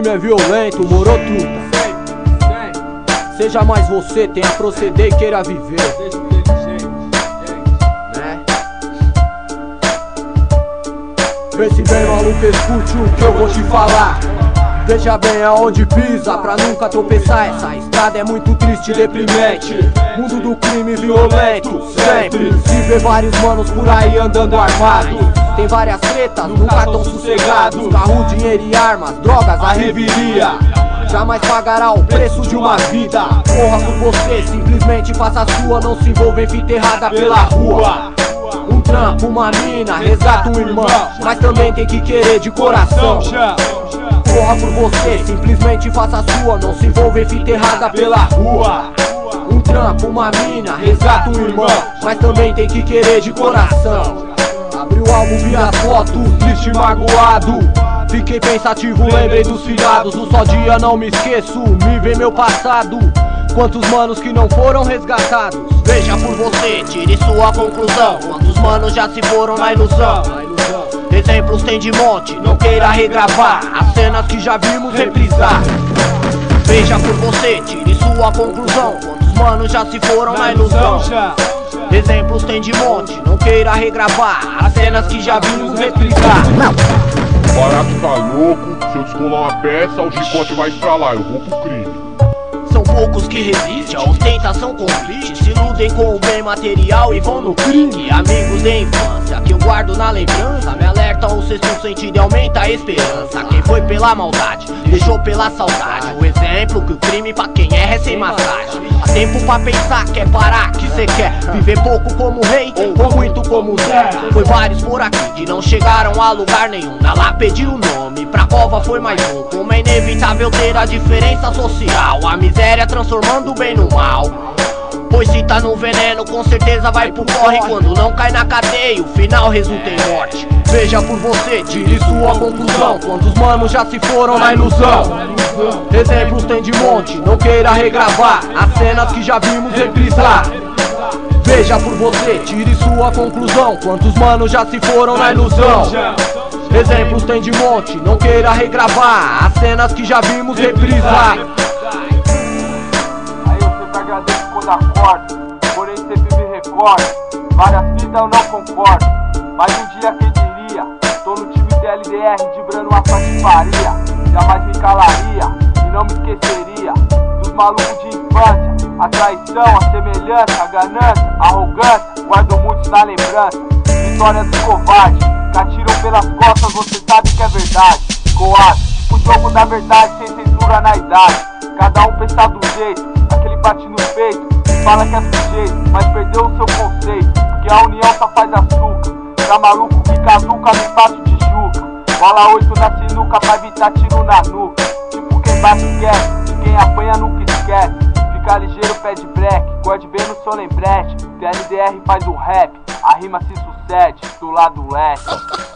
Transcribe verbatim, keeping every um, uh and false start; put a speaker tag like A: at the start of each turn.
A: crime é violento, morou truta. Seja mais você, tenha proceder e queira viver. Né? Vê se bem, maluco, escute o que eu vou te falar. Veja bem aonde pisa, pra nunca tropeçar. Essa estrada é muito triste e deprimente. Mundo do crime violento, sempre. Se vê vários manos por aí andando armados. Tem várias tretas, nunca tão sossegados. Carro, dinheiro e armas, drogas, a reviria. Jamais pagará o preço de uma vida. Corra por você, simplesmente faça a sua. Não se envolva em fita errada pela rua. Um trampo, uma mina, resgata um irmão, mas também tem que querer de coração. Corra por você, simplesmente faça a sua. Não se envolva em fita errada pela rua. Um trampo, uma mina, resgata um irmão, mas também tem que querer de coração. Abri o álbum, vi as fotos, triste e magoado. Fiquei pensativo, lembrei dos filhados. Um só dia não me esqueço, me vê meu passado. Quantos manos que não foram resgatados? Veja por você, tire sua conclusão. Quantos manos já se foram na ilusão? Exemplos tem de monte, não queira regravar as cenas que já vimos reprisar. Veja por você, tire sua conclusão. Quantos manos já se foram na ilusão? Exemplos tem de monte, não queira regravar as cenas que já vimos reprisar.
B: O barato tá louco, se eu descolar uma peça, o chicote vai estralar, eu vou pro crime.
A: São poucos que resistem, a ostentação convite. Se iludem com o bem material e vão no crime. Amigos de infância que eu guardo na lembrança me alertam o sexto sentido e aumenta a esperança. Quem foi pela maldade, deixou pela saudade. O exemplo que o crime pra quem é é sem massagem. Há tempo pra pensar, quer parar, que cê quer viver pouco como rei ou muito como Zé. Foi vários por aqui que não chegaram a lugar nenhum. Da lá pediu o nome, pra cova foi mais um. Como é inevitável ter a diferença social, a miséria transformando o bem no mal. Pois se tá no veneno, com certeza vai pro corre. Quando não cai na cadeia, o final resulta em morte. Veja por você, tire sua conclusão. Quantos manos já se foram na ilusão? Exemplos tem de monte, não queira regravar as cenas que já vimos reprisar. Veja por você, tire sua conclusão. Quantos manos já se foram na ilusão? Exemplos tem de monte, não queira regravar as cenas que já vimos reprisar.
C: Agradeço quando acordo, porém sempre me recordo. Várias vidas eu não concordo, mas um dia quem diria? Tô no time T L D R, dibrando uma patifaria. Jamais me calaria e não me esqueceria dos malucos de infância. A traição, a semelhança, a ganância, a arrogância, guardo muitos na lembrança. Vitória dos covardes, que atiram pelas costas, você sabe que é verdade. Coado, tipo o jogo da verdade, sem censura na idade. Cada um pensa do jeito, aquele bate no peito e fala que é sujeito, mas perdeu o seu conceito, porque a união só faz açúcar. Pra maluco que caduca, me bato de juca. Bola oito na sinuca pra evitar tiro na nuca. Tipo quem bate esquece, e quem apanha nunca esquece. Fica ligeiro, pé de break, guarde bem no seu lembrete. T L D R faz o rap, a rima se sucede do lado leste.